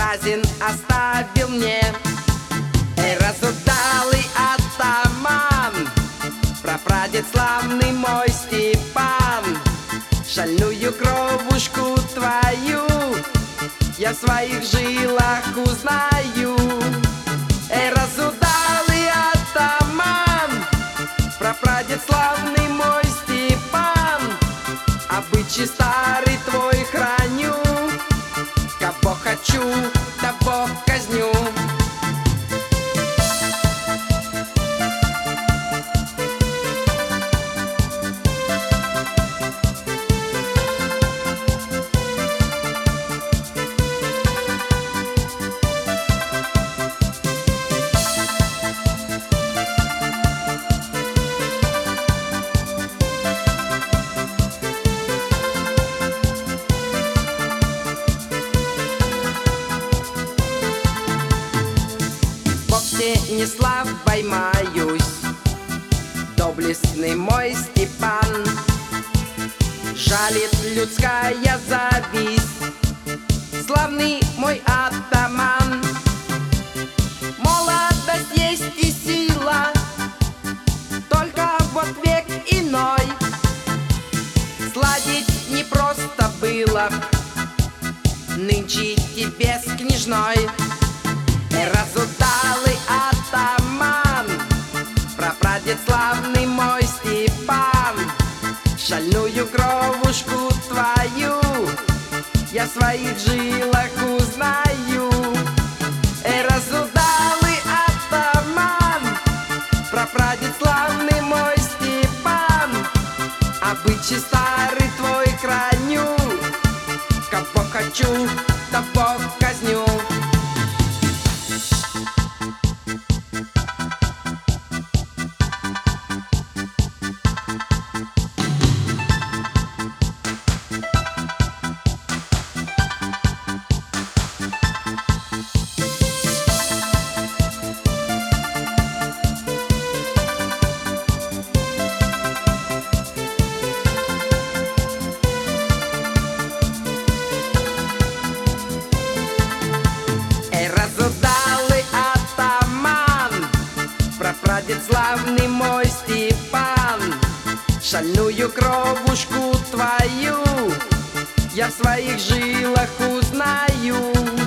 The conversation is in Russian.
Разин оставил мне. Эй, разудалый атаман, прапрадед славный мой Степан, шальную кровушку твою я в своих жилах узнаю. Эй, разудалый атаман, прапрадед славный мой Степан, обычай старый твой храню, кого хочу, того казню. Не славой маюсь, доблестный мой Степан, жалит людская зависть, славный мой атаман. Молодость есть и сила, только вот век иной, сладить не просто было нынче тебе с княжной. Разудалый атаман, прапрадед славный мой Степан, шальную кровушку твою я в своих жилах узнаю. Эй, разудалый атаман, прапрадед славный мой Степан, обычай старый твой храню, кого хочу, того казню. Прадед славный мой Степан, шальную кровушку твою я в своих жилах узнаю.